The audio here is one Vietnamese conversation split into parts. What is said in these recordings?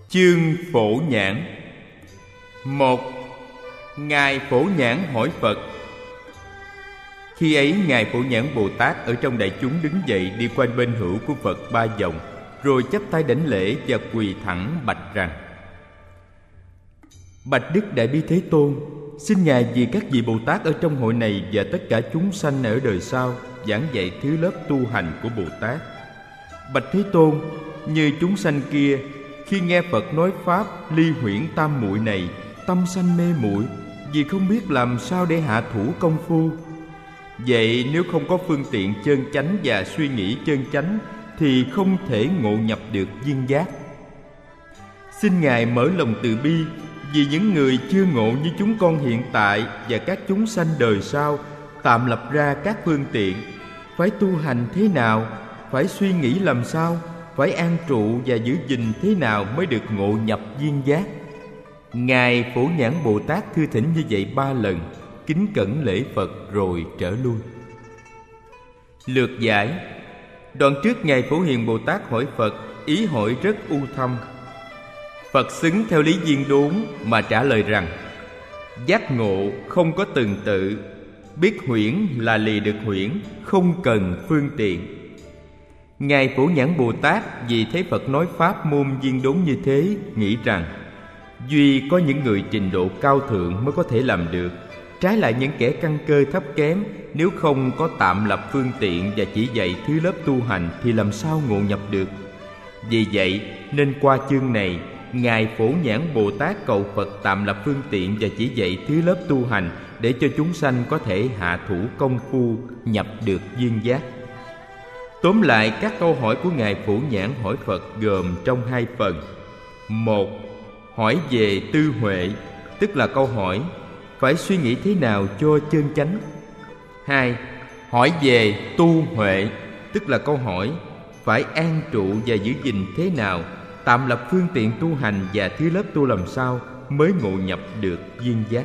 Chương Phổ Nhãn. 1. Ngài Phổ Nhãn hỏi Phật. Khi ấy Ngài Phổ Nhãn Bồ Tát ở trong đại chúng đứng dậy, đi quanh bên hữu của Phật 3 vòng, rồi chắp tay đảnh lễ và quỳ thẳng bạch rằng: Bạch Đức Đại Bi Thế Tôn, xin Ngài vì các vị Bồ Tát ở trong hội này và tất cả chúng sanh ở đời sau giảng dạy thứ lớp tu hành của Bồ Tát. Bạch Thế Tôn, như chúng sanh kia, khi nghe Phật nói pháp ly huyễn tam muội này, tâm sanh mê muội, vì không biết làm sao để hạ thủ công phu. Vậy nếu không có phương tiện chân chánh và suy nghĩ chân chánh thì không thể ngộ nhập được viên giác. Xin Ngài mở lòng từ bi vì những người chưa ngộ như chúng con hiện tại và các chúng sanh đời sau, tạm lập ra các phương tiện. Phải tu hành thế nào, phải suy nghĩ làm sao, phải an trụ và giữ gìn thế nào mới được ngộ nhập viên giác. Ngài Phổ Nhãn Bồ Tát thưa thỉnh như vậy 3 lần, kính cẩn lễ Phật rồi trở lui. Lược giải. Đoạn trước Ngài Phổ Hiền Bồ Tát hỏi Phật, ý hỏi rất u thâm. Phật xứng theo lý viên đốn mà trả lời rằng: giác ngộ không có từng tự, biết huyễn là lìa được huyễn, không cần phương tiện. Ngài Phổ Nhãn Bồ Tát vì thấy Phật nói pháp môn viên đốn như thế, nghĩ rằng duy có những người trình độ cao thượng mới có thể làm được. Trái lại những kẻ căn cơ thấp kém, nếu không có tạm lập phương tiện và chỉ dạy thứ lớp tu hành thì làm sao ngộ nhập được. Vì vậy nên qua chương này, Ngài Phổ Nhãn Bồ Tát cầu Phật tạm lập phương tiện và chỉ dạy thứ lớp tu hành để cho chúng sanh có thể hạ thủ công phu, nhập được viên giác. Tóm lại, các câu hỏi của Ngài Phổ Nhãn hỏi Phật gồm trong 2 phần. 1. Hỏi về tư huệ, tức là câu hỏi phải suy nghĩ thế nào cho chân chánh. 2. Hỏi về tu huệ, tức là câu hỏi phải an trụ và giữ gìn thế nào, tạm lập phương tiện tu hành và thứ lớp tu làm sao mới ngộ nhập được viên giác.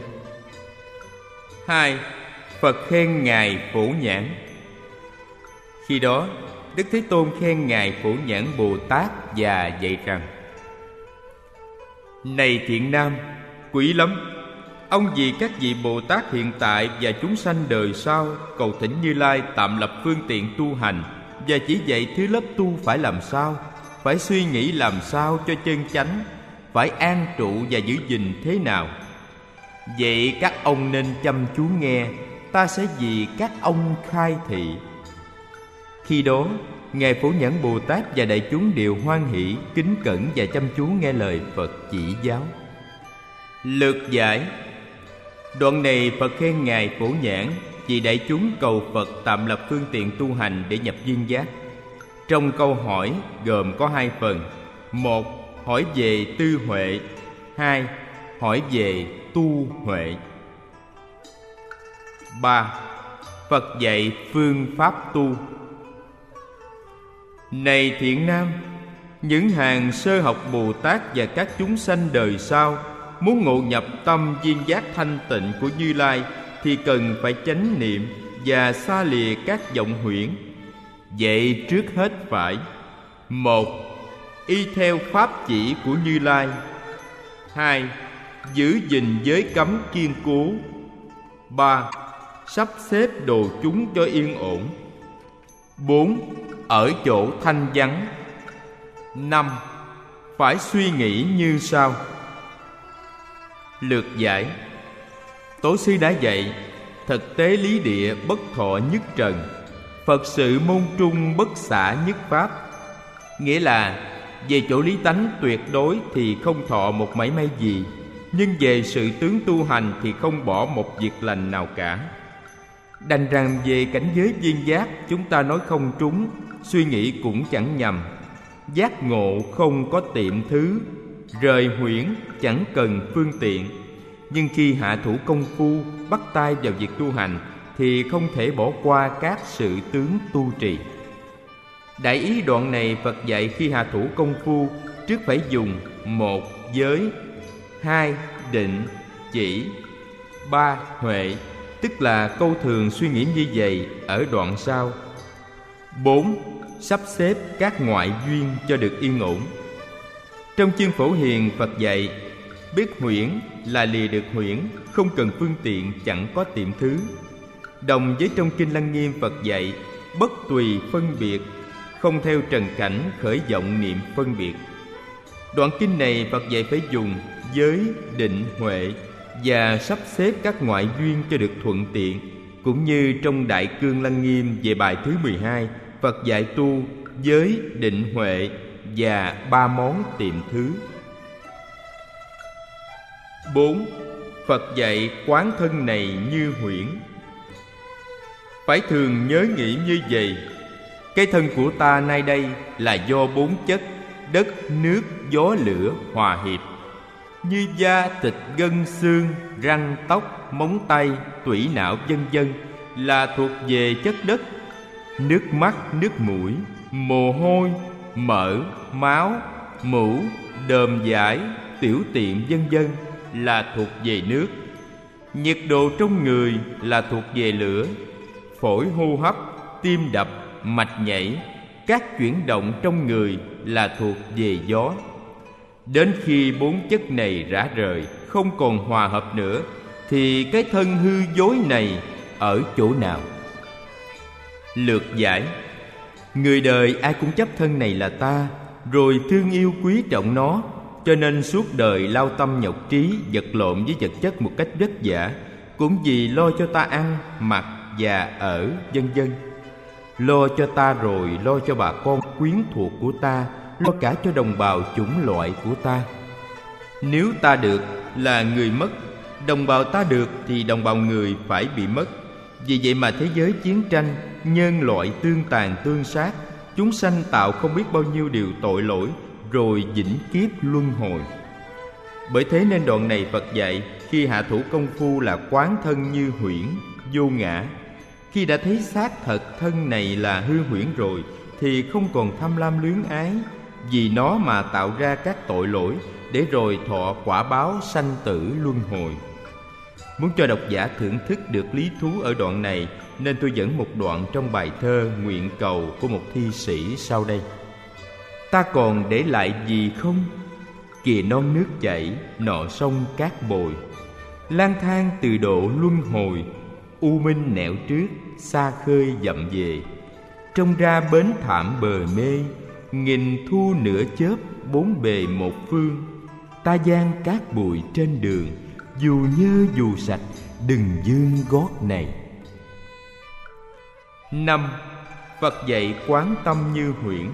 2. Phật khen Ngài Phổ Nhãn. Khi đó Đức Thế Tôn khen Ngài Phổ Nhãn Bồ Tát và dạy rằng: Này thiện nam, quý lắm, ông vì các vị Bồ Tát hiện tại và chúng sanh đời sau cầu thỉnh Như Lai tạm lập phương tiện tu hành và chỉ dạy thứ lớp tu phải làm sao, phải suy nghĩ làm sao cho chân chánh, phải an trụ và giữ gìn thế nào. Vậy các ông nên chăm chú nghe, ta sẽ vì các ông khai thị. Khi đó Ngài Phổ Nhãn Bồ Tát và đại chúng đều hoan hỷ, kính cẩn và chăm chú nghe lời Phật chỉ giáo. Lược giải. Đoạn này Phật khen Ngài Phổ Nhãn vì đại chúng cầu Phật tạm lập phương tiện tu hành để nhập viên giác. Trong câu hỏi gồm có 2 phần. 1. Hỏi về tư huệ. 2. Hỏi về tu huệ. 3. Phật dạy phương pháp tu. Này thiện nam, những hàng sơ học Bồ Tát và các chúng sanh đời sau muốn ngộ nhập tâm viên giác thanh tịnh của Như Lai thì cần phải chánh niệm và xa lìa các vọng huyễn. Vậy trước hết phải: 1. Y theo pháp chỉ của Như Lai. 2. Giữ gìn giới cấm kiên cố. 3. Sắp xếp đồ chúng cho yên ổn. 4. Ở chỗ thanh vắng. 5. Phải suy nghĩ như sau. Lược giải. Tổ sư đã dạy: thực tế lý địa bất thọ nhất trần, Phật sự môn trung bất xả nhất pháp. Nghĩa là về chỗ lý tánh tuyệt đối thì không thọ một mảy may gì, nhưng về sự tướng tu hành thì không bỏ một việc lành nào cả. Đành rằng về cảnh giới viên giác chúng ta nói không trúng, suy nghĩ cũng chẳng nhầm. Giác ngộ không có tiệm thứ, rời huyễn chẳng cần phương tiện. Nhưng khi hạ thủ công phu, bắt tay vào việc tu hành thì không thể bỏ qua các sự tướng tu trì. Đại ý đoạn này Phật dạy khi hạ thủ công phu, trước phải dùng 1. Giới, 2. Định, chỉ, 3. Huệ, tức là câu thường suy nghĩ như vậy ở đoạn sau. 4. Sắp xếp các ngoại duyên cho được yên ổn. Trong chương Phổ Hiền, Phật dạy biết huyễn là lìa được huyễn, không cần phương tiện, chẳng có tiệm thứ. Đồng với trong kinh Lăng Nghiêm, Phật dạy bất tùy phân biệt, không theo trần cảnh khởi vọng niệm phân biệt. Đoạn kinh này Phật dạy phải dùng giới, định, huệ và sắp xếp các ngoại duyên cho được thuận tiện. Cũng như trong Đại Cương Lăng Nghiêm về bài thứ 12, Phật dạy tu giới, định, huệ và 3 món tiệm thứ. 4. Phật dạy quán thân này như huyễn. Phải thường nhớ nghĩ như vậy: cái thân của ta nay đây là do 4 chất đất, nước, gió, lửa hòa hiệp, như da, thịt, gân, xương, răng, tóc, móng tay, tủy não vân vân là thuộc về chất đất. Nước mắt, nước mũi, mồ hôi, mỡ, máu, mũ, đờm dãi, tiểu tiện vân vân là thuộc về nước. Nhiệt độ trong người là thuộc về lửa. Phổi hô hấp, tim đập, mạch nhảy, các chuyển động trong người là thuộc về gió. Đến khi 4 chất này rã rời, không còn hòa hợp nữa, thì cái thân hư dối này ở chỗ nào? Lược giải: người đời ai cũng chấp thân này là ta, rồi thương yêu quý trọng nó, cho nên suốt đời lao tâm nhọc trí, vật lộn với vật chất một cách vất vả, cũng vì lo cho ta ăn, mặc và ở vân vân. Lo cho ta rồi lo cho bà con quyến thuộc của ta, lo cả cho đồng bào chủng loại của ta. Nếu ta được là người mất, đồng bào ta được thì đồng bào người phải bị mất. Vì vậy mà thế giới chiến tranh, nhân loại tương tàn tương sát, chúng sanh tạo không biết bao nhiêu điều tội lỗi, rồi vĩnh kiếp luân hồi. Bởi thế nên đoạn này Phật dạy khi hạ thủ công phu là quán thân như huyễn, vô ngã. Khi đã thấy xác thật thân này là hư huyễn rồi, thì không còn tham lam luyến ái, vì nó mà tạo ra các tội lỗi, để rồi thọ quả báo sanh tử luân hồi. Muốn cho độc giả thưởng thức được lý thú ở đoạn này, nên tôi dẫn một đoạn trong bài thơ Nguyện Cầu của một thi sĩ sau đây. Ta còn để lại gì không? Kìa non nước chảy, nọ sông cát bồi, lang thang từ độ luân hồi, u minh nẻo trước, xa khơi dậm về. Trông ra bến thảm bờ mê, nghìn thu nửa chớp, 4 bề một phương. Ta giang cát bụi trên đường, dù nhơ dù sạch, đừng dương gót này. 5. Phật dạy quán tâm như huyễn.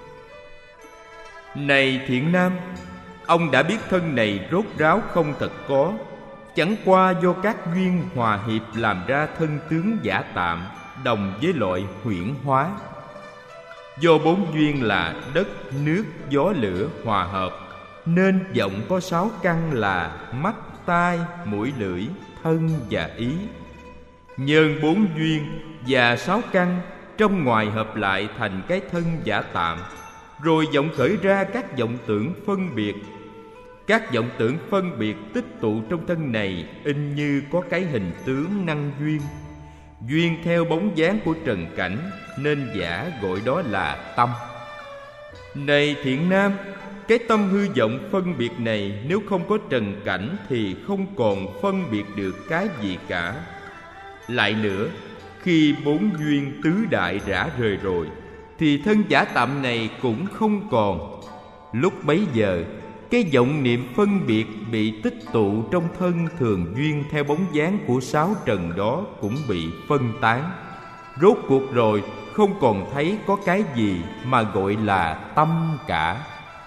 Này thiện nam, ông đã biết thân này rốt ráo không thật có, chẳng qua do các duyên hòa hiệp làm ra thân tướng giả tạm, đồng với loại huyễn hóa. Do 4 duyên là đất, nước, gió, lửa hòa hợp, nên vọng có 6 căn là mắt, tai, mũi, lưỡi, thân và ý. Nhân 4 duyên và 6 căn trong ngoài hợp lại thành cái thân giả tạm, rồi vọng khởi ra các vọng tưởng phân biệt. Các vọng tưởng phân biệt tích tụ trong thân này, in như có cái hình tướng năng duyên. Duyên theo bóng dáng của trần cảnh, nên giả gọi đó là tâm. Này thiện nam, cái tâm hư vọng phân biệt này nếu không có trần cảnh thì không còn phân biệt được cái gì cả. Lại nữa, khi 4 duyên tứ đại rã rời rồi, thì thân giả tạm này cũng không còn. Lúc bấy giờ, cái vọng niệm phân biệt bị tích tụ trong thân thường duyên theo bóng dáng của 6 trần đó cũng bị phân tán. Rốt cuộc rồi không còn thấy có cái gì mà gọi là tâm cả.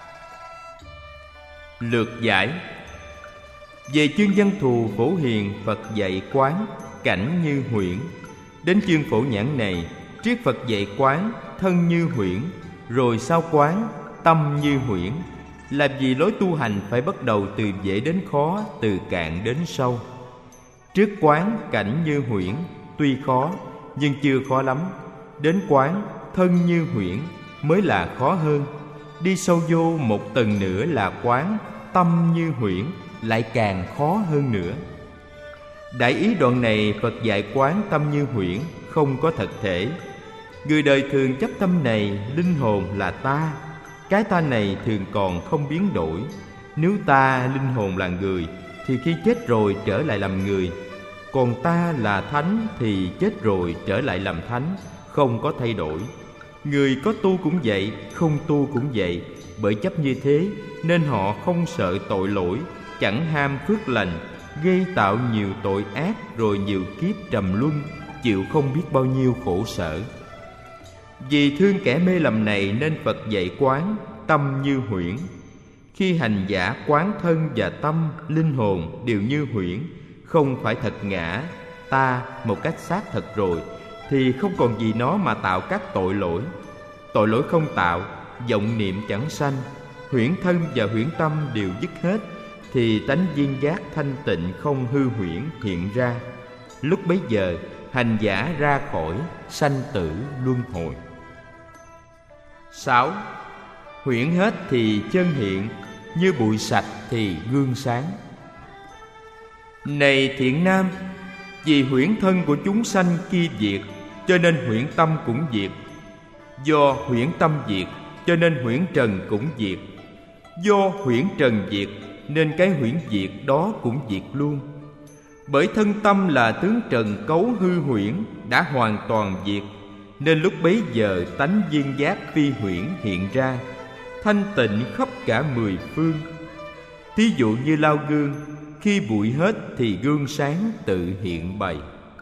Lược giải: về chương Văn Thù Phổ Hiền, Phật dạy quán cảnh như huyễn. Đến chương Phổ Nhãn này, triết Phật dạy quán thân như huyễn, rồi sau quán tâm như huyễn. Là vì lối tu hành phải bắt đầu từ dễ đến khó, từ cạn đến sâu. Trước quán cảnh như huyễn tuy khó, nhưng chưa khó lắm. Đến quán thân như huyễn mới là khó hơn. Đi sâu vô một tầng nữa là quán tâm như huyễn, lại càng khó hơn nữa. Đại ý đoạn này Phật dạy quán tâm như huyễn, không có thật thể. Người đời thường chấp tâm này linh hồn là ta. Cái ta này thường còn không biến đổi. Nếu ta linh hồn là người thì khi chết rồi trở lại làm người, còn ta là thánh thì chết rồi trở lại làm thánh, không có thay đổi. Người có tu cũng vậy, không tu cũng vậy. Bởi chấp như thế nên họ không sợ tội lỗi, chẳng ham phước lành, gây tạo nhiều tội ác, rồi nhiều kiếp trầm luân, chịu không biết bao nhiêu khổ sở. Vì thương kẻ mê lầm này nên Phật dạy quán tâm như huyễn. Khi hành giả quán thân và tâm, linh hồn đều như huyễn, không phải thật ngã, ta một cách xác thật rồi, thì không còn gì nó mà tạo các tội lỗi. Tội lỗi không tạo, vọng niệm chẳng sanh, huyễn thân và huyễn tâm đều dứt hết, thì tánh viên giác thanh tịnh không hư huyễn hiện ra. Lúc bấy giờ hành giả ra khỏi sanh tử luân hồi. 6. Huyễn hết thì chân hiện, như bụi sạch thì gương sáng. Này thiện nam, vì huyễn thân của chúng sanh kia diệt, cho nên huyễn tâm cũng diệt. Do huyễn tâm diệt, cho nên huyễn trần cũng diệt. Do huyễn trần diệt, nên cái huyễn diệt đó cũng diệt luôn. Bởi thân tâm là tướng trần cấu hư huyễn, đã hoàn toàn diệt, nên lúc bấy giờ tánh viên giác phi huyễn hiện ra, thanh tịnh khắp cả 10 phương. Thí dụ như lau gương, khi bụi hết thì gương sáng tự hiện bày.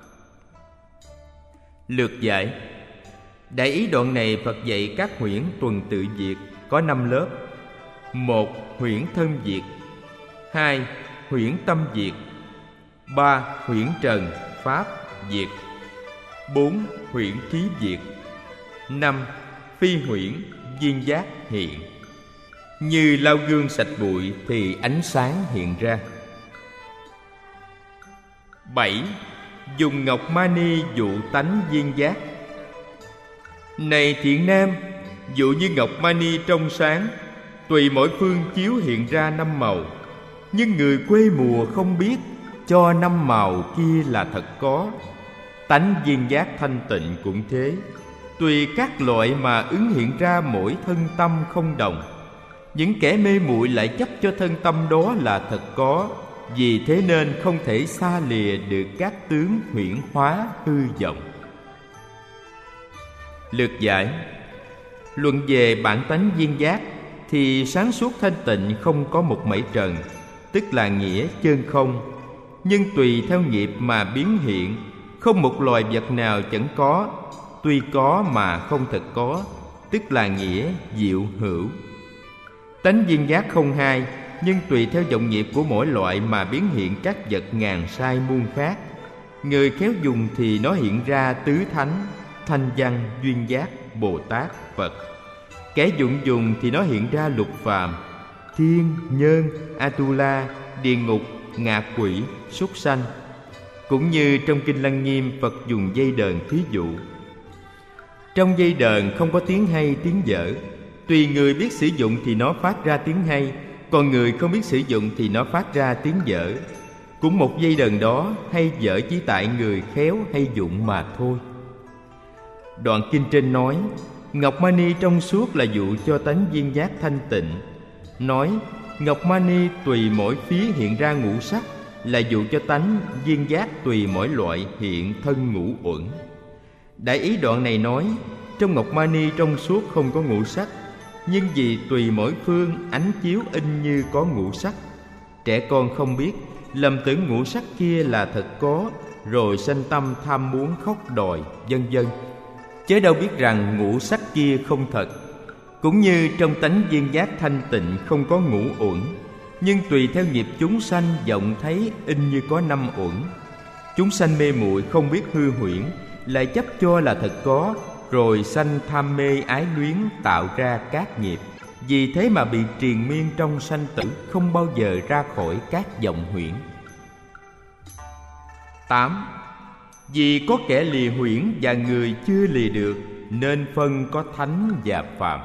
Lược giải. Đại ý đoạn này Phật dạy các huyễn tuần tự diệt có 5 lớp. 1. Huyễn thân diệt. 2. Huyễn tâm diệt. 3. Huyễn trần pháp diệt. 4. Huyễn khí diệt. 5. Phi huyễn viên giác hiện. Như lau gương sạch bụi thì ánh sáng hiện ra. 7. Dùng ngọc mani dụ tánh viên giác. Này thiện nam, dụ như ngọc mani trong sáng, tùy mỗi phương chiếu hiện ra 5 màu. Nhưng người quê mùa không biết, cho 5 màu kia là thật có. Tánh viên giác thanh tịnh cũng thế, tùy các loại mà ứng hiện ra mỗi thân tâm không đồng. Những kẻ mê muội lại chấp cho thân tâm đó là thật có, vì thế nên không thể xa lìa được các tướng huyễn hóa hư vọng. Lược giải. Luận về bản tánh viên giác thì sáng suốt thanh tịnh không có một mảy trần, tức là nghĩa chân không. Nhưng tùy theo nghiệp mà biến hiện, không một loài vật nào chẳng có, tuy có mà không thật có, tức là nghĩa diệu hữu. Tánh viên giác không hai, nhưng tùy theo vọng nghiệp của mỗi loại mà biến hiện các vật ngàn sai muôn khác. Người khéo dùng thì nó hiện ra tứ thánh, thanh văn, duyên giác, Bồ Tát, Phật. Kẻ dụng dùng thì nó hiện ra lục phàm, thiên, nhân, Atula, địa ngục, ngạ quỷ, súc sanh. Cũng như trong Kinh Lăng Nghiêm, Phật dùng dây đờn thí dụ. Trong dây đờn không có tiếng hay tiếng dở. Tùy người biết sử dụng thì nó phát ra tiếng hay, còn người không biết sử dụng thì nó phát ra tiếng dở. Cũng một dây đờn đó, hay dở chỉ tại người khéo hay dụng mà thôi. Đoạn kinh trên nói ngọc mani trong suốt là dụ cho tánh viên giác thanh tịnh. Nói ngọc mani tùy mỗi phía hiện ra ngũ sắc là dụ cho tánh viên giác tùy mỗi loại hiện thân ngũ uẩn. Đại ý đoạn này nói trong ngọc mani trong suốt không có ngũ sắc, nhưng vì tùy mỗi phương ánh chiếu in như có ngũ sắc. Trẻ con không biết, lầm tưởng ngũ sắc kia là thật có, rồi sanh tâm tham muốn khóc đòi, vân vân, chớ đâu biết rằng ngũ sắc kia không thật. Cũng như trong tánh viên giác thanh tịnh không có ngũ uẩn, nhưng tùy theo nghiệp chúng sanh vọng thấy in như có 5 uẩn. Chúng sanh mê muội không biết hư huyễn, lại chấp cho là thật có, rồi sanh tham mê ái luyến tạo ra các nghiệp. Vì thế mà bị triền miên trong sanh tử, không bao giờ ra khỏi các vọng huyễn. 8. Vì có kẻ lìa huyễn và người chưa lìa được, nên phân có thánh và phàm.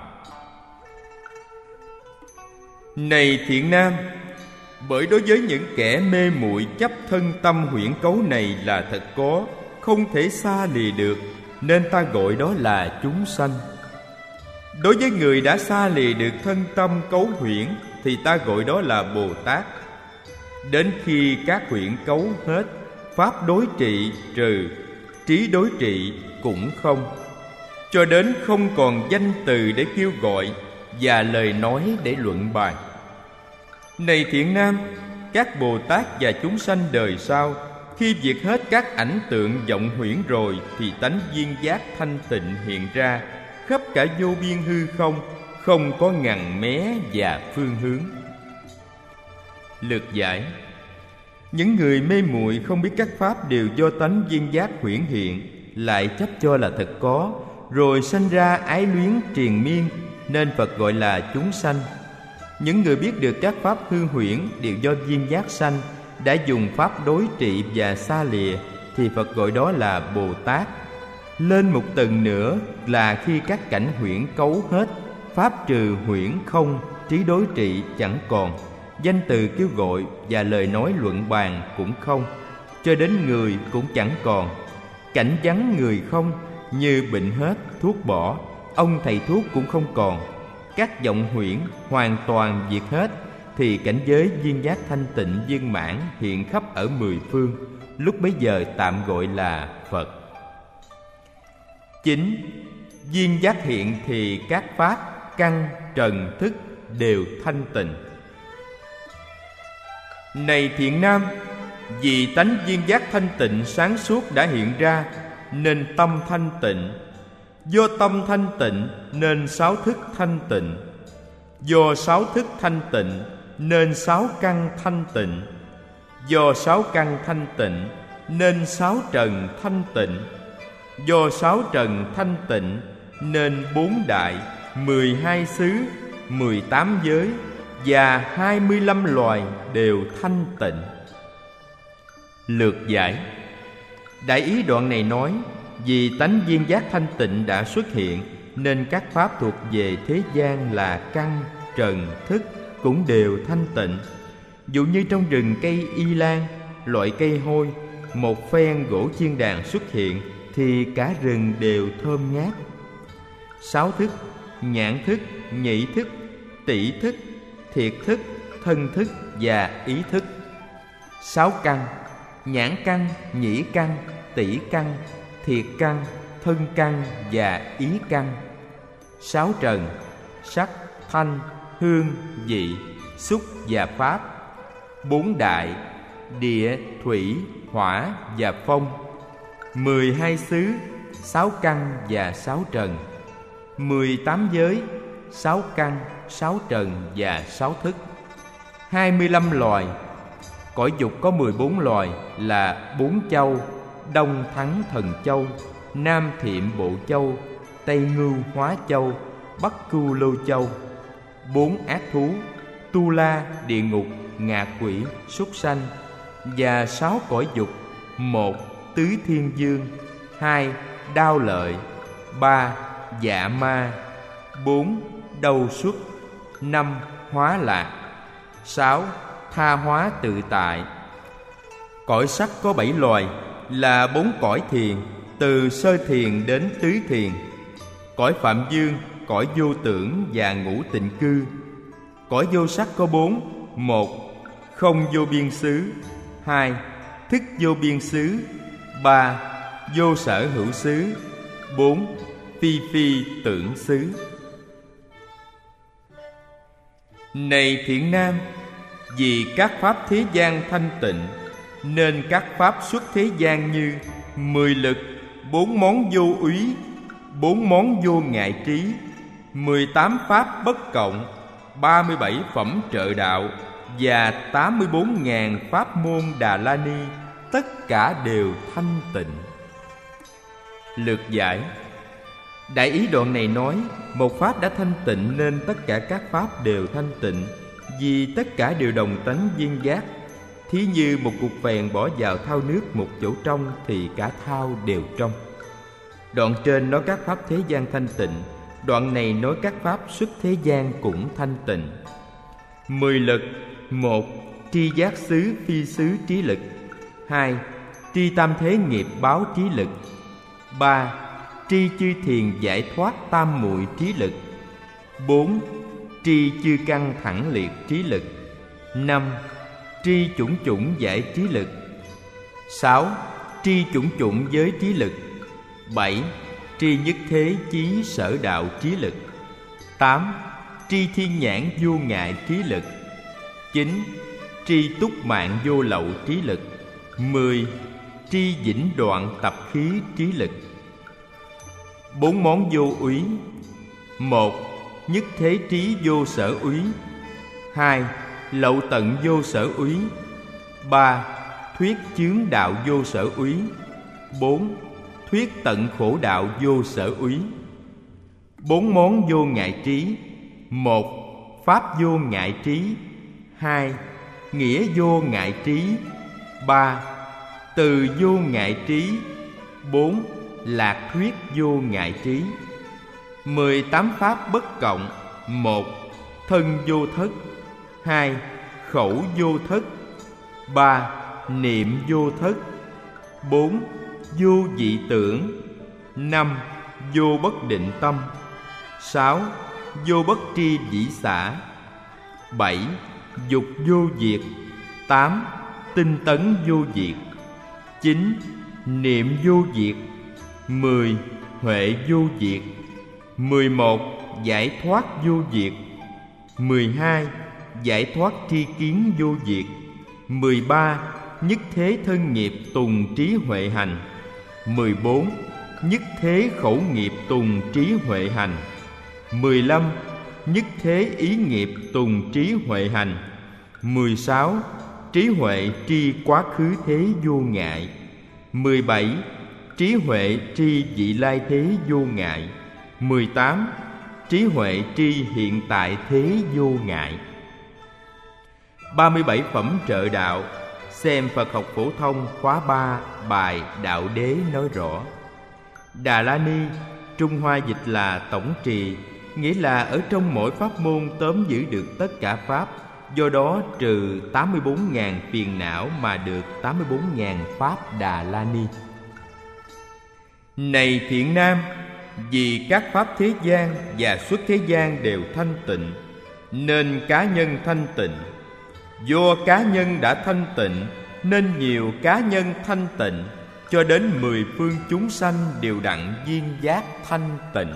Này thiện nam, bởi đối với những kẻ mê muội chấp thân tâm huyễn cấu này là thật có, không thể xa lìa được, nên ta gọi đó là chúng sanh. Đối với người đã xa lìa được thân tâm cấu huyễn thì ta gọi đó là Bồ Tát. Đến khi các huyễn cấu hết, pháp đối trị trừ, trí đối trị cũng không, cho đến không còn danh từ để kêu gọi và lời nói để luận bàn. Này thiện nam, các Bồ Tát và chúng sanh đời sau, khi diệt hết các ảnh tượng vọng huyễn rồi, thì tánh viên giác thanh tịnh hiện ra khắp cả vô biên hư không, không có ngằn mé và phương hướng. Lược giải: những người mê muội không biết các pháp đều do tánh viên giác huyễn hiện, lại chấp cho là thật có, rồi sanh ra ái luyến triền miên, nên Phật gọi là chúng sanh. Những người biết được các pháp hư huyễn đều do viên giác sanh, đã dùng pháp đối trị và xa lìa, thì Phật gọi đó là Bồ Tát. Lên một tầng nữa là khi các cảnh huyễn cấu hết, pháp trừ huyễn không, trí đối trị chẳng còn, danh từ kêu gọi và lời nói luận bàn cũng không, cho đến người cũng chẳng còn. Cảnh vắng người không, như bệnh hết, thuốc bỏ, ông thầy thuốc cũng không còn. Các vọng huyễn hoàn toàn diệt hết, thì cảnh giới viên giác thanh tịnh viên mãn hiện khắp ở mười phương, lúc bấy giờ tạm gọi là Phật. 9. Viên giác hiện thì các pháp căn trần thức đều thanh tịnh. Này thiện nam, vì tánh viên giác thanh tịnh sáng suốt đã hiện ra, nên tâm thanh tịnh. Do tâm thanh tịnh nên sáu thức thanh tịnh. Do sáu thức thanh tịnh nên sáu căn thanh tịnh. Do sáu căn thanh tịnh nên sáu trần thanh tịnh. Do sáu trần thanh tịnh nên 4 đại, 12 xứ, 18 giới và 25 loài đều thanh tịnh. Lược giải: đại ý đoạn này nói, vì tánh viên giác thanh tịnh đã xuất hiện, nên các pháp thuộc về thế gian là căn, trần, thức cũng đều thanh tịnh. Dụ như trong rừng cây y lan, loại cây hôi, một phen gỗ chiên đàn xuất hiện, thì cả rừng đều thơm ngát. Sáu thức, nhãn thức, nhĩ thức, tỷ thức, thiệt thức, thân thức và ý thức. Sáu căn, nhãn căn, nhĩ căn, tỷ căn, thiệt căn, thân căn và ý căn. Sáu trần, sắc, thanh, hương, vị, xúc và pháp. 4 đại, địa, thủy, hỏa và phong. 12 xứ, 6 căn và 6 trần. 18 giới, 6 căn, 6 trần và 6 thức. 25 loài. Cõi dục có 14 loài là 4 châu: Đông Thắng Thần Châu, Nam Thiệm Bộ Châu, Tây Ngưu Hóa Châu, Bắc Cưu Lô Châu. 4 ác thú: Tu La, địa ngục, ngạ quỷ, súc sanh. Và 6 cõi dục: 1. Tứ Thiên Dương, 2. Đao Lợi, 3. Dạ Ma, 4. Đầu xuất, 5. Hóa Lạc, 6. Tha Hóa Tự Tại. Cõi sắc có 7 loài là 4 cõi thiền, từ sơ thiền đến tứ thiền. Cõi Phạm Dương, cõi vô tưởng và ngũ tịnh cư. Cõi vô sắc có 4: 1. Không vô biên xứ, 2. Thức vô biên xứ, 3. Vô sở hữu xứ, 4. Phi phi tưởng xứ. Này thiện nam, vì các pháp thế gian thanh tịnh, nên các pháp xuất thế gian như 10 lực, 4 món vô úy, 4 món vô ngại trí, 18 pháp bất cộng, 37 phẩm trợ đạo và 84.000 pháp môn Đà La Ni, tất cả đều thanh tịnh. Lược giải: đại ý đoạn này nói, một pháp đã thanh tịnh nên tất cả các pháp đều thanh tịnh, vì tất cả đều đồng tánh viên giác. Thí như một cục phèn bỏ vào thau nước một chỗ trong thì cả thau đều trong. Đoạn trên nói các pháp thế gian thanh tịnh, đoạn này nói các pháp xuất thế gian cũng thanh tịnh. 10 lực: 1. Tri giác xứ phi xứ trí lực, 2. Tri tam thế nghiệp báo trí lực, 3. Tri chư thiền giải thoát tam muội trí lực, 4. Tri chư căn thẳng liệt trí lực. 5. Tri chủng chủng giải trí lực. 6. Tri chủng chủng giới trí lực. 7. Tri nhất thế chí sở đạo trí lực. 8. Tri thiên nhãn vô ngại trí lực. 9. Tri túc mạng vô lậu trí lực. 10. Tri vĩnh đoạn tập khí trí lực. 4 món vô úy. 1. Nhất thế trí vô sở úy. 2. Lậu tận vô sở úy. 3. Thuyết chướng đạo vô sở úy. 4. Thuyết tận khổ đạo vô sở úy. 4 món vô ngại trí. 1. Pháp vô ngại trí. 2. Nghĩa vô ngại trí. 3. Từ vô ngại trí. 4. Lạc thuyết vô ngại trí. 18 pháp bất cộng. 1. Thân vô thất. 2. Khẩu vô thất. 3. Niệm vô thất. 4. Vô dị tưởng. 5. Vô bất định tâm. 6. Vô bất tri dĩ xả. 7. Dục vô diệt. 8. Tinh tấn vô diệt. 9. Niệm vô diệt. 10. Huệ vô diệt. 11. Giải thoát vô diệt. 12. Giải thoát tri kiến vô diệt. 13. Nhất thế thân nghiệp tùng trí huệ hành. 14. Nhất thế khẩu nghiệp tùng trí huệ hành. 15. Nhất thế ý nghiệp tùng trí huệ hành. 16. Trí huệ tri quá khứ thế vô ngại. 17. Trí huệ tri vị lai thế vô ngại. 18. Trí huệ tri hiện tại thế vô ngại. 37 phẩm trợ đạo. Xem Phật học phổ thông khóa 3 bài Đạo Đế nói rõ. Đà La Ni, Trung Hoa dịch là tổng trì, nghĩa là ở trong mỗi pháp môn tóm giữ được tất cả pháp, do đó trừ 84.000 phiền não mà được 84.000 pháp Đà La Ni. Này thiện nam, vì các pháp thế gian và xuất thế gian đều thanh tịnh, nên cá nhân thanh tịnh. Do cá nhân đã thanh tịnh, nên nhiều cá nhân thanh tịnh, cho đến 10 phương chúng sanh đều đặng viên giác thanh tịnh.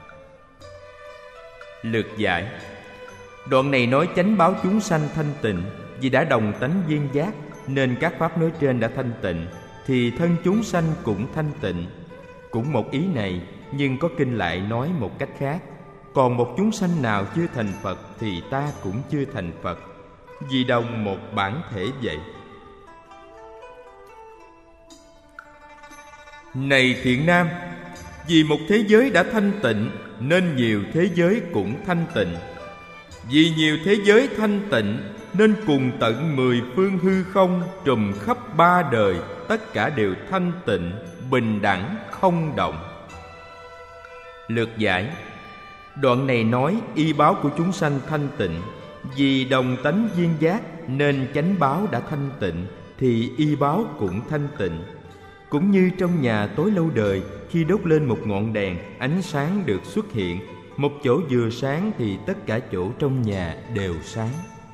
Lược giải. Đoạn này nói chánh báo chúng sanh thanh tịnh, vì đã đồng tánh viên giác, nên các pháp nói trên đã thanh tịnh, thì thân chúng sanh cũng thanh tịnh. Cũng một ý này, nhưng có kinh lại nói một cách khác. Còn một chúng sanh nào chưa thành Phật thì ta cũng chưa thành Phật, vì đồng một bản thể vậy. Này thiện nam, vì một thế giới đã thanh tịnh, nên nhiều thế giới cũng thanh tịnh. Vì nhiều thế giới thanh tịnh, nên cùng tận 10 phương hư không trùm khắp 3 đời, tất cả đều thanh tịnh, bình đẳng, không động. Lược giải. Đoạn này nói y báo của chúng sanh thanh tịnh. Vì đồng tánh viên giác, nên chánh báo đã thanh tịnh, thì y báo cũng thanh tịnh. Cũng như trong nhà tối lâu đời, khi đốt lên một ngọn đèn, ánh sáng được xuất hiện. Một chỗ vừa sáng thì tất cả chỗ trong nhà đều sáng.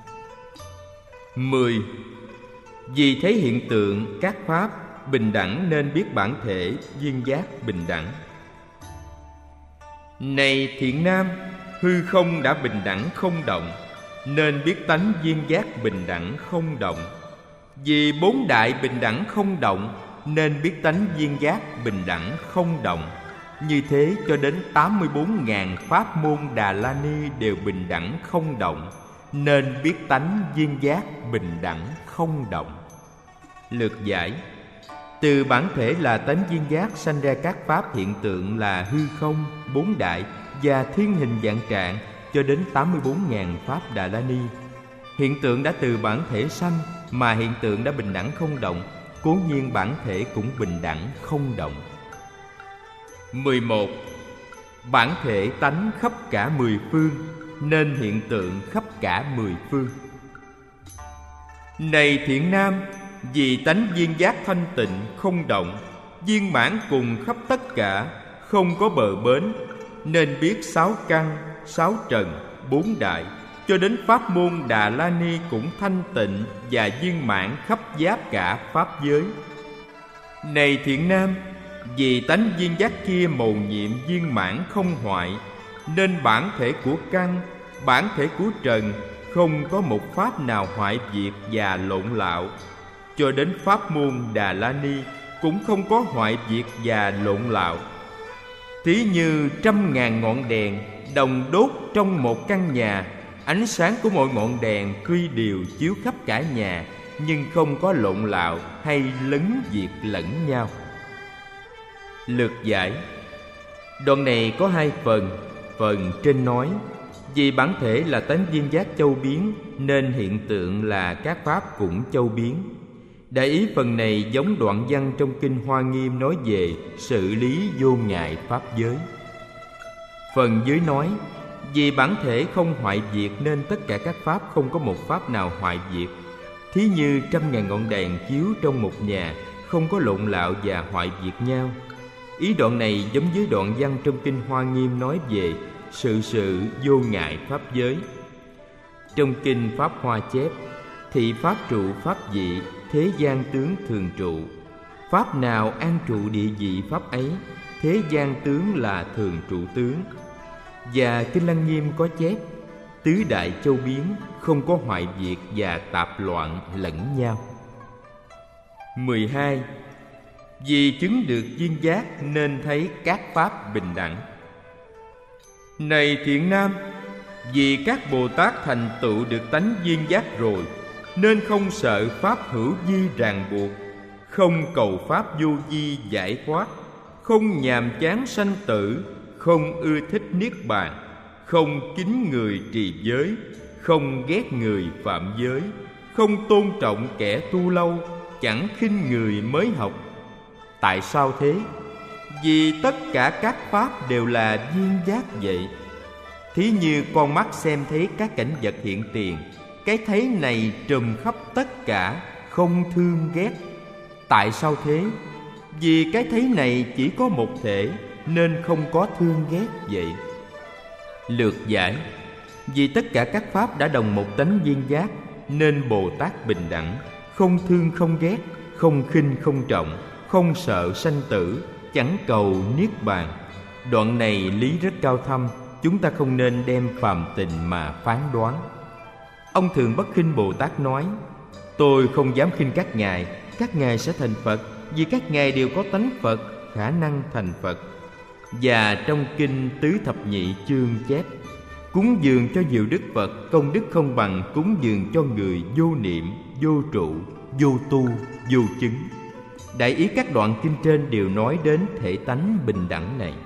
10. Vì thấy hiện tượng các pháp bình đẳng, nên biết bản thể viên giác bình đẳng. Này thiện nam, hư không đã bình đẳng không động, nên biết tánh viên giác bình đẳng không động. Vì 4 đại bình đẳng không động, nên biết tánh viên giác bình đẳng không động. Như thế cho đến 84.000 pháp môn Đà La Ni đều bình đẳng không động, nên biết tánh viên giác bình đẳng không động. Lược giải. Từ bản thể là tánh viên giác sanh ra các pháp hiện tượng là hư không, 4 đại và thiên hình vạn trạng, cho đến 84.000 pháp Đà La Ni. Hiện tượng đã từ bản thể sanh, mà hiện tượng đã bình đẳng không động, cố nhiên bản thể cũng bình đẳng không động. 11. Bản thể tánh khắp cả 10 phương, nên hiện tượng khắp cả 10 phương. Này thiện nam, vì tánh viên giác thanh tịnh không động, viên mãn cùng khắp tất cả, không có bờ bến, nên biết 6 căn, sáu trần, bốn đại, cho đến pháp môn Đà La Ni cũng thanh tịnh và viên mãn khắp giáp cả pháp giới. Này thiện nam, vì tánh viên giác kia mầu nhiệm viên mãn không hoại, nên bản thể của căn, bản thể của trần không có một pháp nào hoại diệt và lộn lạo. Cho đến pháp môn Đà La Ni cũng không có hoại diệt và lộn lạo. Thí như 100.000 ngọn đèn đồng đốt trong một căn nhà, ánh sáng của mỗi ngọn đèn tuy đều chiếu khắp cả nhà, nhưng không có lộn lạo hay lấn diệt lẫn nhau. Lược giải. Đoạn này có hai phần. Phần trên nói: vì bản thể là tánh viên giác châu biến, nên hiện tượng là các pháp cũng châu biến. Đại ý phần này giống đoạn văn trong Kinh Hoa Nghiêm nói về sự lý vô ngại pháp giới. Phần dưới nói: vì bản thể không hoại diệt nên tất cả các pháp không có một pháp nào hoại diệt. Thí như 100.000 ngọn đèn chiếu trong một nhà, không có lộn lạo và hoại diệt nhau. Ý đoạn này giống với đoạn văn trong Kinh Hoa Nghiêm nói về sự vô ngại pháp giới. Trong Kinh Pháp Hoa chép: thị pháp trụ pháp vị, thế gian tướng thường trụ. Pháp nào an trụ địa vị pháp ấy, thế gian tướng là thường trụ tướng. Và Kinh Lăng Nghiêm có chép: tứ đại châu biến, không có hoại diệt và tạp loạn lẫn nhau. 12. Vì chứng được viên giác nên thấy các pháp bình đẳng. Này thiện nam, vì các Bồ Tát thành tựu được tánh viên giác rồi, nên không sợ pháp hữu vi ràng buộc, không cầu pháp vô vi giải thoát, không nhàm chán sanh tử, không ưa thích niết bàn, không kính người trì giới, không ghét người phạm giới, không tôn trọng kẻ tu lâu, chẳng khinh người mới học. Tại sao thế? Vì tất cả các pháp đều là viên giác vậy. Thí như con mắt xem thấy các cảnh vật hiện tiền, cái thấy này trùm khắp tất cả, không thương ghét. Tại sao thế? Vì cái thấy này chỉ có một thể, nên không có thương ghét vậy. Lược giải. Vì tất cả các pháp đã đồng một tánh viên giác, nên Bồ Tát bình đẳng, không thương không ghét, không khinh không trọng, không sợ sanh tử, chẳng cầu niết bàn. Đoạn này lý rất cao thâm, chúng ta không nên đem phàm tình mà phán đoán. Ông Thường Bất Khinh Bồ Tát nói: tôi không dám khinh các ngài sẽ thành Phật, vì các ngài đều có tánh Phật, khả năng thành Phật. Và trong Kinh Tứ Thập Nhị Chương chép: cúng dường cho nhiều đức Phật, công đức không bằng cúng dường cho người vô niệm, vô trụ, vô tu, vô chứng. Đại ý các đoạn kinh trên đều nói đến thể tánh bình đẳng này.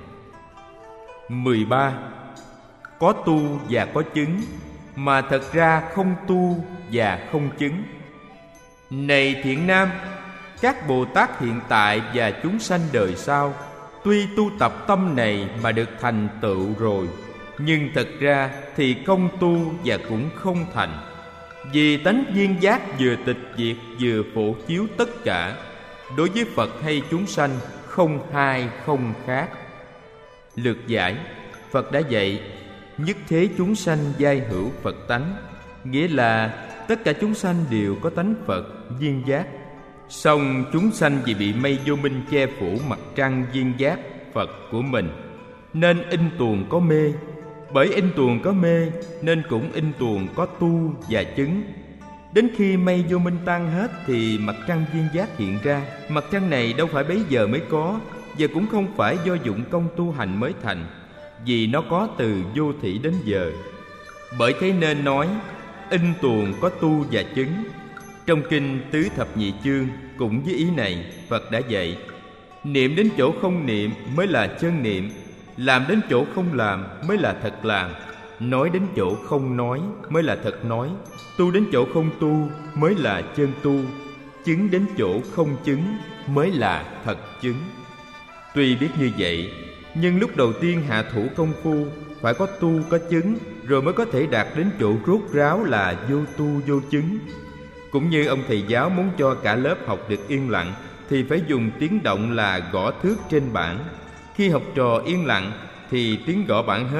13. Có tu và có chứng, mà thật ra không tu và không chứng. Này thiện nam, các Bồ Tát hiện tại và chúng sanh đời sau tuy tu tập tâm này mà được thành tựu rồi, nhưng thật ra thì không tu và cũng không thành. Vì tánh viên giác vừa tịch diệt vừa phổ chiếu tất cả, đối với Phật hay chúng sanh không hai không khác. Lược giải. Phật đã dạy: nhất thế chúng sanh giai hữu Phật tánh, nghĩa là tất cả chúng sanh đều có tánh Phật viên giác. Song chúng sanh vì bị mây vô minh che phủ mặt trăng viên giác Phật của mình, nên in tuồng có mê. Bởi in tuồng có mê nên cũng in tuồng có tu và chứng. Đến khi mây vô minh tan hết thì mặt trăng viên giác hiện ra. Mặt trăng này đâu phải bấy giờ mới có, và cũng không phải do dụng công tu hành mới thành, vì nó có từ vô thỉ đến giờ. Bởi thế nên nói in tuồng có tu và chứng. Trong Kinh Tứ Thập Nhị Chương cũng với ý này, Phật đã dạy: niệm đến chỗ không niệm mới là chân niệm, làm đến chỗ không làm mới là thật làm, nói đến chỗ không nói mới là thật nói, tu đến chỗ không tu mới là chân tu, chứng đến chỗ không chứng mới là thật chứng. Tuy biết như vậy, nhưng lúc đầu tiên hạ thủ công phu phải có tu có chứng, rồi mới có thể đạt đến chỗ rốt ráo là vô tu vô chứng. Cũng như ông thầy giáo muốn cho cả lớp học được yên lặng thì phải dùng tiếng động là gõ thước trên bảng. Khi học trò yên lặng thì tiếng gõ bảng hết,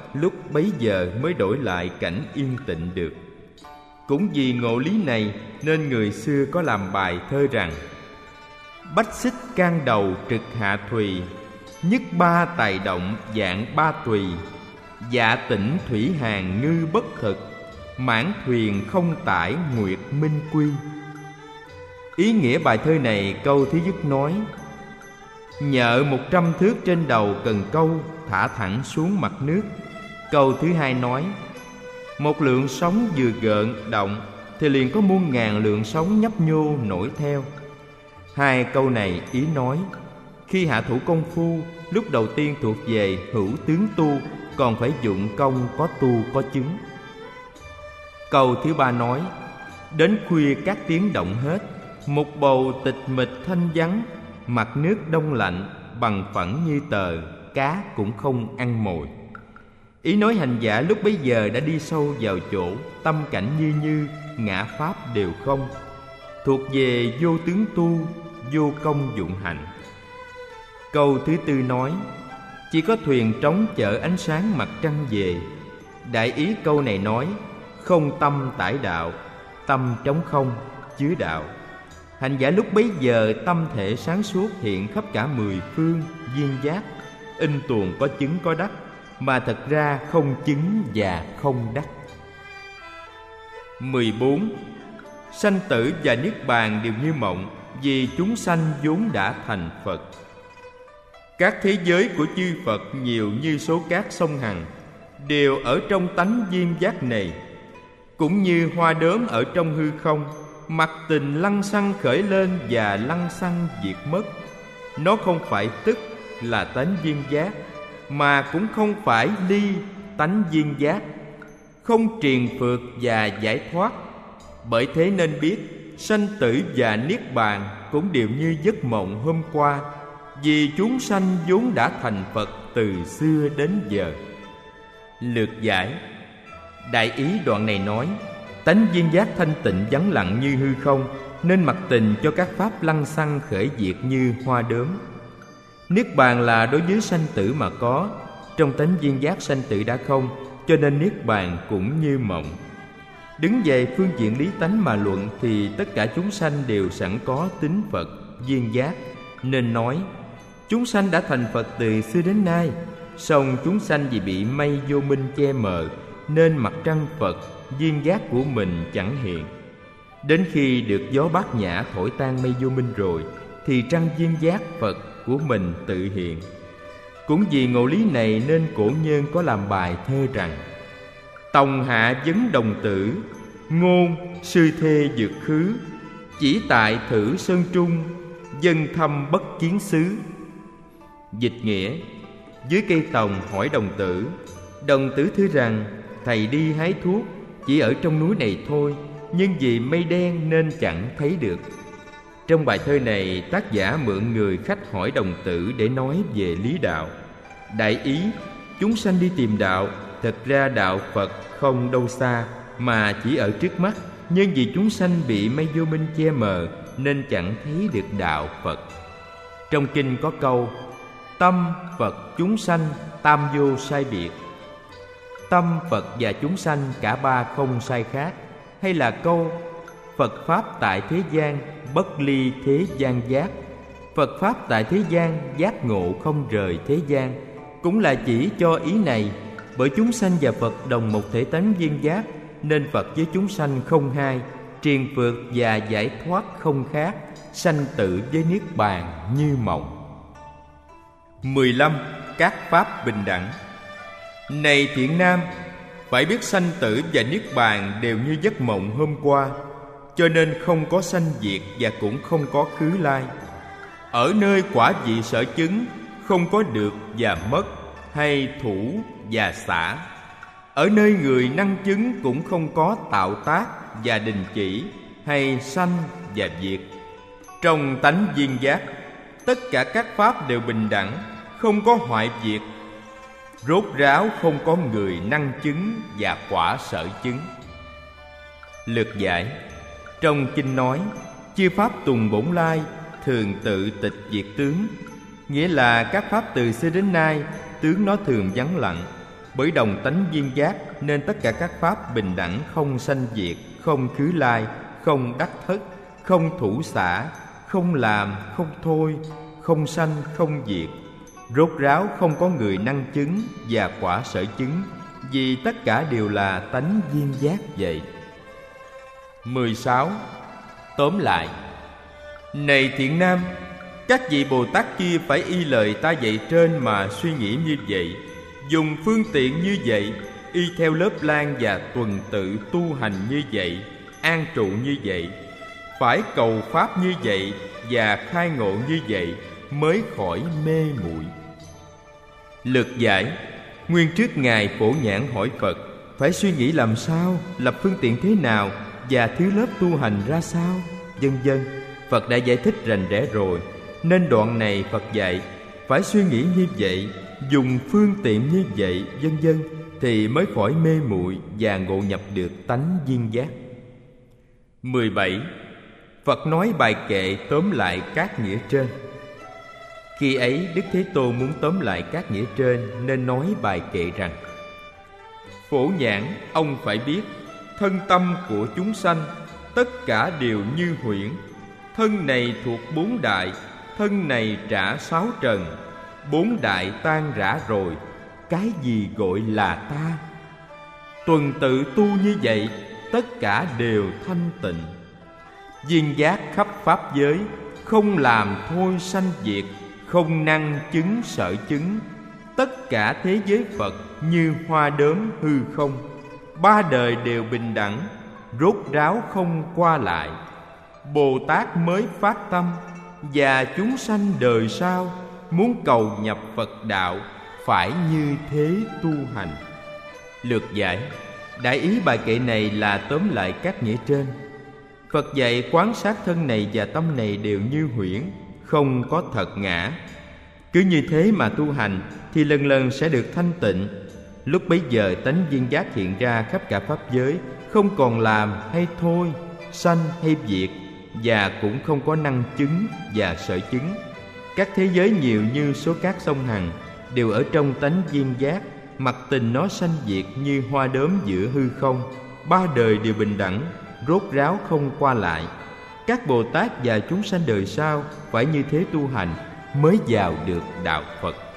lúc bấy giờ mới đổi lại cảnh yên tịnh được. Cũng vì ngộ lý này nên người xưa có làm bài thơ rằng: bách xích can đầu trực hạ thùy, nhất ba tài động dạng ba tùy, dạ tỉnh thủy hàng ngư bất thực, mãn thuyền không tải nguyệt minh quy. Ý nghĩa bài thơ này, câu thứ nhất nói: nhợ 100 thước trên đầu cần câu, thả thẳng xuống mặt nước. Câu thứ hai nói: một lượng sóng vừa gợn động thì liền có muôn ngàn lượng sóng nhấp nhô nổi theo. Hai câu này ý nói khi hạ thủ công phu, lúc đầu tiên thuộc về hữu tướng tu, còn phải dụng công có tu có chứng. Câu thứ ba nói: đến khuya các tiếng động hết, một bầu tịch mịch thanh vắng, mặt nước đông lạnh, bằng phẳng như tờ, cá cũng không ăn mồi. Ý nói hành giả lúc bấy giờ đã đi sâu vào chỗ tâm cảnh như ngã pháp đều không, thuộc về vô tướng tu, vô công dụng hành. Câu thứ tư nói: chỉ có thuyền trống chở ánh sáng mặt trăng về. Đại ý câu này nói không tâm tải đạo, tâm trống không chứa đạo. Hành giả lúc bấy giờ tâm thể sáng suốt hiện khắp cả mười phương duyên giác, in tuồng có chứng có đắc, mà thật ra không chứng và không đắc. 14. Sanh tử và niết bàn đều như mộng, vì chúng sanh vốn đã thành Phật. Các thế giới của chư Phật nhiều như số cát sông Hằng, đều ở trong tánh duyên giác này. Cũng như hoa đốm ở trong hư không, mặc tình lăng xăng khởi lên và lăng xăng diệt mất. Nó không phải tức là tánh duyên giác, mà cũng không phải ly tánh duyên giác, không triền phượt và giải thoát. Bởi thế nên biết sanh tử và niết bàn cũng đều như giấc mộng hôm qua, vì chúng sanh vốn đã thành Phật từ xưa đến giờ. Lược giải. Đại ý đoạn này nói tánh duyên giác thanh tịnh vắng lặng như hư không, nên mặc tình cho các pháp lăng xăng khởi diệt như hoa đốm. Niết bàn là đối với sanh tử mà có, trong tánh duyên giác sanh tử đã không, cho nên niết bàn cũng như mộng. Đứng về phương diện lý tánh mà luận thì tất cả chúng sanh đều sẵn có tính Phật, duyên giác, nên nói chúng sanh đã thành Phật từ xưa đến nay. Song chúng sanh vì bị mây vô minh che mờ, nên mặt trăng Phật, duyên giác của mình chẳng hiện. Đến khi được gió bát nhã thổi tan mây vô minh rồi, thì trăng duyên giác Phật của mình tự hiện. Cũng vì ngộ lý này nên cổ nhân có làm bài thơ rằng: tòng hạ vấn đồng tử, ngôn sư thê dược khứ, chỉ tại thử sơn trung, dân thâm bất kiến xứ. Dịch nghĩa: dưới cây tòng hỏi đồng tử. Đồng tử thưa rằng: thầy đi hái thuốc, chỉ ở trong núi này thôi, nhưng vì mây đen nên chẳng thấy được. Trong bài thơ này, tác giả mượn người khách hỏi đồng tử để nói về lý đạo. Đại ý, chúng sanh đi tìm đạo, thật ra đạo Phật không đâu xa, mà chỉ ở trước mắt, nhưng vì chúng sanh bị mây vô minh che mờ nên chẳng thấy được đạo Phật. Trong kinh có câu: tâm Phật chúng sanh tam vô sai biệt. Tâm Phật và chúng sanh cả ba không sai khác. Hay là câu: Phật Pháp tại thế gian, bất ly thế gian giác. Phật Pháp tại thế gian, giác ngộ không rời thế gian, cũng là chỉ cho ý này. Bởi chúng sanh và Phật đồng một thể tánh duyên giác, nên Phật với chúng sanh không hai, triền phượt và giải thoát không khác, sanh tử với niết bàn như mộng. 15. Các pháp bình đẳng. Này thiện nam, phải biết sanh tử và niết bàn đều như giấc mộng hôm qua, cho nên không có sanh diệt và cũng không có khứ lai. Ở nơi quả vị sở chứng, không có được và mất, hay thủ và xả. Ở nơi người năng chứng cũng không có tạo tác và đình chỉ, hay sanh và diệt. Trong tánh duyên giác, tất cả các pháp đều bình đẳng, không có hoại diệt. Rốt ráo không có người năng chứng và quả sở chứng. Lược giải. Trong kinh nói: chư pháp tùng bổn lai, thường tự tịch diệt tướng. Nghĩa là các pháp từ xưa đến nay, tướng nó thường vắng lặng, Bởi đồng tánh duyên giác nên tất cả các pháp bình đẳng, không sanh diệt, không khứ lai, không đắc thất, không thủ xả, không làm, không thôi, không sanh, không diệt. Rốt ráo không có người năng chứng và quả sở chứng, vì tất cả đều là tánh duyên giác vậy. 16. Tóm lại: Này thiện nam, các vị Bồ Tát kia phải y lời ta dạy trên mà suy nghĩ như vậy, dùng phương tiện như vậy, y theo lớp lang và tuần tự tu hành như vậy, an trụ như vậy, phải cầu pháp như vậy và khai ngộ như vậy, mới khỏi mê muội. Lược giải: Nguyên trước Ngài Phổ Nhãn hỏi Phật phải suy nghĩ làm sao, lập phương tiện thế nào và thứ lớp tu hành ra sao, vân vân. Phật đã giải thích rành rẽ rồi, nên đoạn này Phật dạy phải suy nghĩ như vậy, dùng phương tiện như vậy, vân vân, thì mới khỏi mê muội và ngộ nhập được tánh duyên giác. 17. Phật nói bài kệ tóm lại các nghĩa trên. Khi ấy Đức Thế Tôn muốn tóm lại các nghĩa trên nên nói bài kệ rằng: Phổ Nhãn, ông phải biết, thân tâm của chúng sanh tất cả đều như huyễn. Thân này thuộc 4 đại, thân này trả 6 trần. 4 đại tan rã rồi, cái gì gọi là ta? Tuần tự tu như vậy, tất cả đều thanh tịnh. Duyên giác khắp pháp giới, không làm thôi sanh diệt, không năng chứng sở chứng. Tất cả thế giới Phật như hoa đốm hư không, 3 đời đều bình đẳng, rốt ráo không qua lại. Bồ Tát mới phát tâm, và chúng sanh đời sau muốn cầu nhập Phật đạo, phải như thế tu hành. Lược giải: Đại ý bài kệ này là tóm lại các nghĩa trên. Phật dạy quán sát thân này và tâm này đều như huyễn, không có thật ngã. Cứ như thế mà tu hành thì lần lần sẽ được thanh tịnh. Lúc bấy giờ tánh duyên giác hiện ra khắp cả pháp giới, không còn làm hay thôi, sanh hay diệt, và cũng không có năng chứng và sở chứng. Các thế giới nhiều như số cát sông Hằng đều ở trong tánh duyên giác, mặc tình nó sanh diệt như hoa đốm giữa hư không, 3 đời đều bình đẳng, rốt ráo không qua lại. Các Bồ Tát và chúng sanh đời sau phải như thế tu hành mới vào được đạo Phật.